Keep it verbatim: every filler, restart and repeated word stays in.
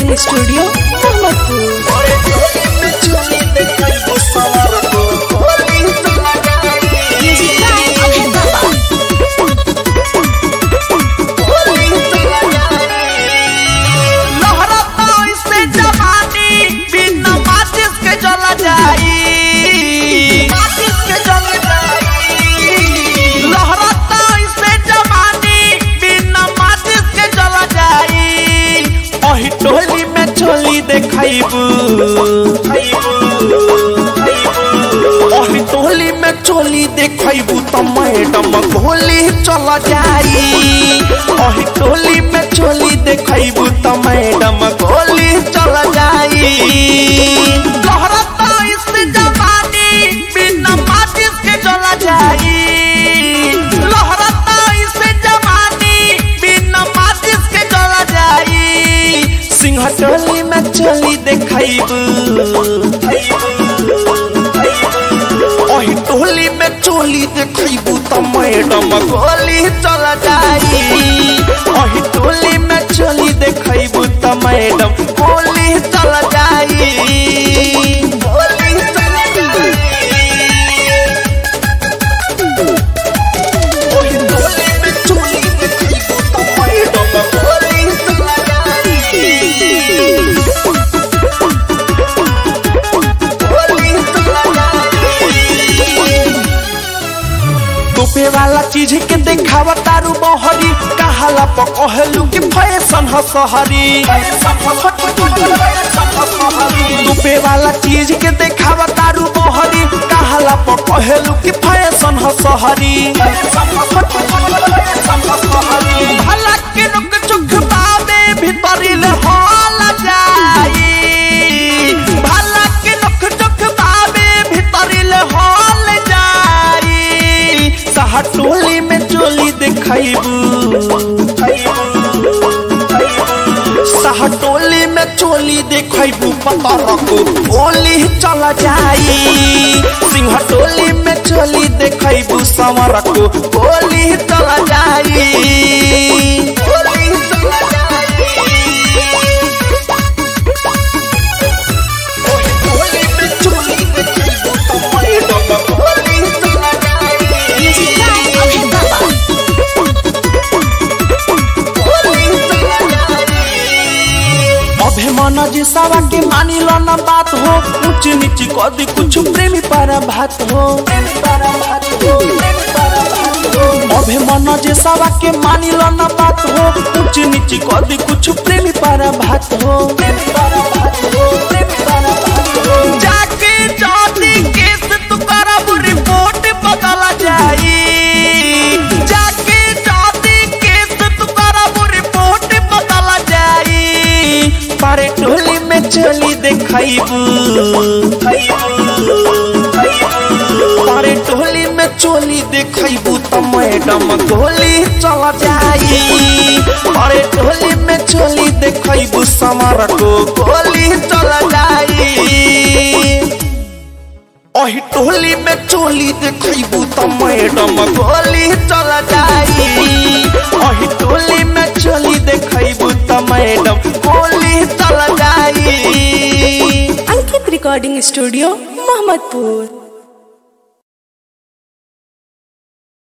Recording studio टोली में चोली देखाइबू टोली में चोली देखाइबू तो मैडम गोली चला जाई टोली में चोली देखाइबू तो मैडम गोली चला जाई लहरता इस जवानी बिना माचिस के चला जाई लहरता इस जवानी बिना माचिस के चला जाई सिंह टोली में चोली देखाइबू ओही टोली में चोली देखाइबू तो मैडम गोली चला जाई ओही टोली में चोली देखाइबू तो मैडम गोली चला जाई गोली चला जाई ओही टोली में चोली देखाइबू तो मैडम गोली चला जाई तोपे वाला चीज के देखावा तारू बहरी कहाला पकहलू कि फैशन ह सहरी तोपे वाला चीज के देखावा तारू बहरी कहाला पकहलू कि फैशन ह सहरी भला के नुक चुख बाबे भीतरी ले हल जाई भला के नुक चुख बाबे भीतरी ले हल जाई टोली में चोली देखाइबू टोली में चोली देखाइबू पता रखो गोली चला जाई सिंह टोली में चोली देखाइबू समर को गोली चला जाई गोली चला जाई टोली में चोली देखाइबू तो मैडम गोली चला अभिमान जिसावा के मानी लो ना बात हो ऊंच नीच कदी कुछ प्रेमी पर बात हो अभिमान जिसावा के मानी लो ना बात हो ऊंच नीच कदी कुछ प्रेमी पर बात हो जाके जाती केस तू करब रिपोर्ट बदला जाई जाके जाती केस तू करब रिपोर्ट बदला जाई पारे टोली में चोली देखाइबू पारे टोली में चोली देखाइबू तो मैडम गोली चला जाई पारे टोली में चोली देखाइबू समर को गोली चला जाई ओही टोली में चोली देखाइबू तो मैडम गोली चला जाई ओही टोली में चोली देखाइबू तो मैडम गोली चला जाई अंकित रिकॉर्डिंग स्टूडियो मोहम्मदपुर।